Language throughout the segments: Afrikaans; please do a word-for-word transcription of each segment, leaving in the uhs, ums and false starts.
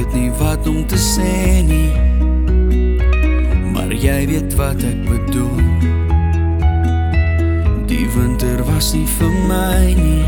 weet nie wat om te sê nie, maar jy weet wat ek bedoel. Die winter was nie vir my nie,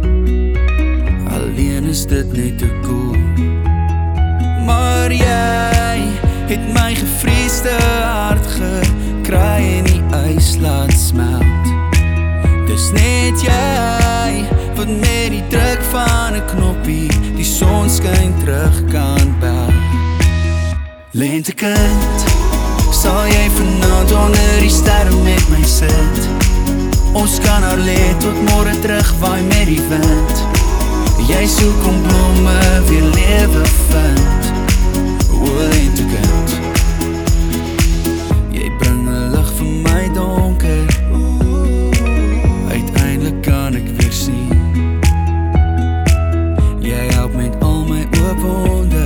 alleen is dit net te koel. Maar jy het my gevreesde hart gekry en die ys laat smelt. Dis net jy wat met die druk van 'n knoppie die son skyn terug kan bel. Lentekind, sal jy vanaand onder die sterre met my sit? Ons kan haar lê tot môre terugwaai met die wind. Jy soek om blomme weer lewe vind. O lentekind, jy bring 'n lig vir my donker. Uiteindelik kan ek weer sien. Jy help met al my oop wonde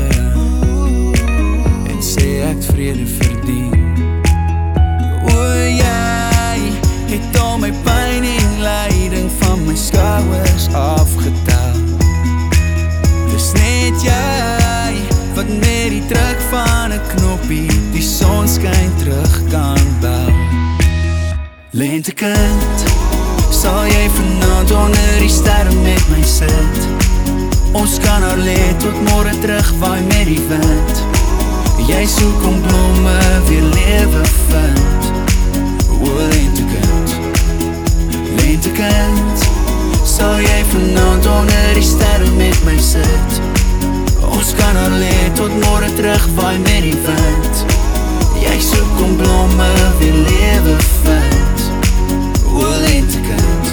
en sê ek het vrede verdien. O jy het al my pyn en lyding van my skouers afgetel. Dis net jy wat met die druk van 'n knoppie die son skyn terug kan bel. Lentekind, sal jy vanaand onder die sterre met my sit? Ons kan haar lê tot môre terugwaai met die wind. Jy soek om blomme weer lewe vind. O lentekind, lentekind, sal jy vanaand onder die sterre met my sit? Ons kan haar lê tot môre terugwaai met die wind. Jy soek om blomme weer lewe vind. O lentekind.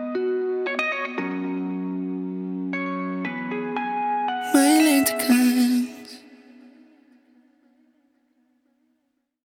My lentekind.